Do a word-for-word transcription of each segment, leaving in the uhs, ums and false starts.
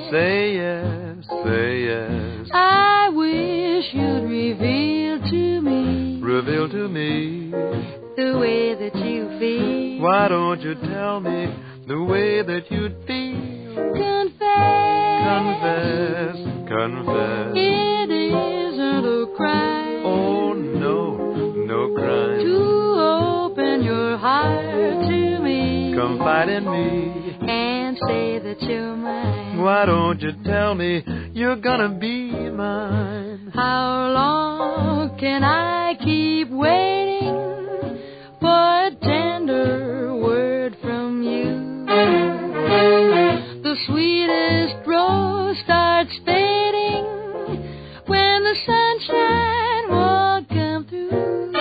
Say yes, say yes. I wish you'd reveal to me, reveal to me the way that you feel. Why don't you tell me the way that you feel? Confess, confess, confess. It isn't a crime. Oh no, no crime. To open your heart to me. Confide in me and say that you're mine. Why don't you tell me you're gonna be mine? How long can I keep waiting for a tender word from you? The sweetest rose starts fading when the sunshine won't come through.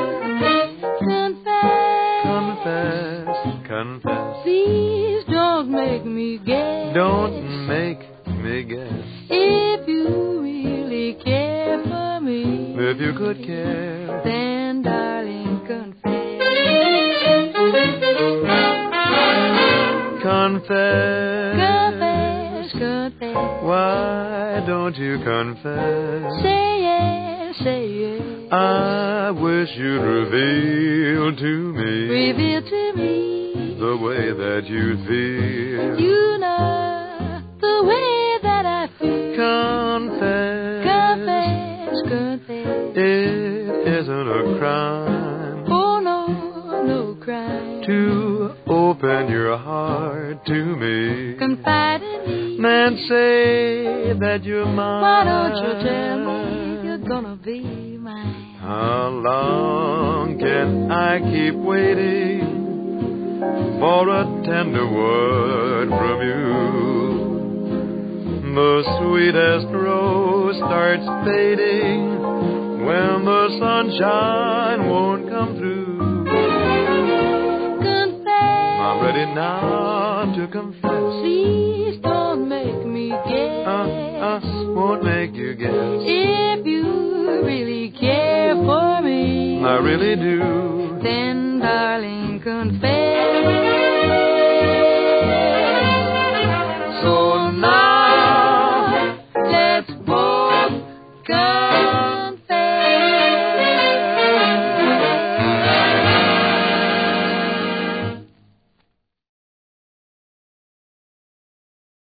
Confess, confess, confess. Please don't make me guess. Don't make me guess. If you really care for me, if you could care, then darling, confess. Confess, confess, confess. Why don't you confess? Say yes, say yes. I wish you'd reveal to me, reveal to me the way that you feel. You know the way that I feel. Confess, confess, confess. It isn't a crime. Oh no, no crime. To open your heart to me. Confide in me. And say that you're mine. Why don't you tell me you're gonna be mine? How long can I keep waiting for a tender word from you? The sweetest rose starts fading when the sunshine won't come through. Confess, I'm ready now to confess. Please don't make me guess. Uh, uh, won't make you guess. If you really care for me, I really do. then darling, confess.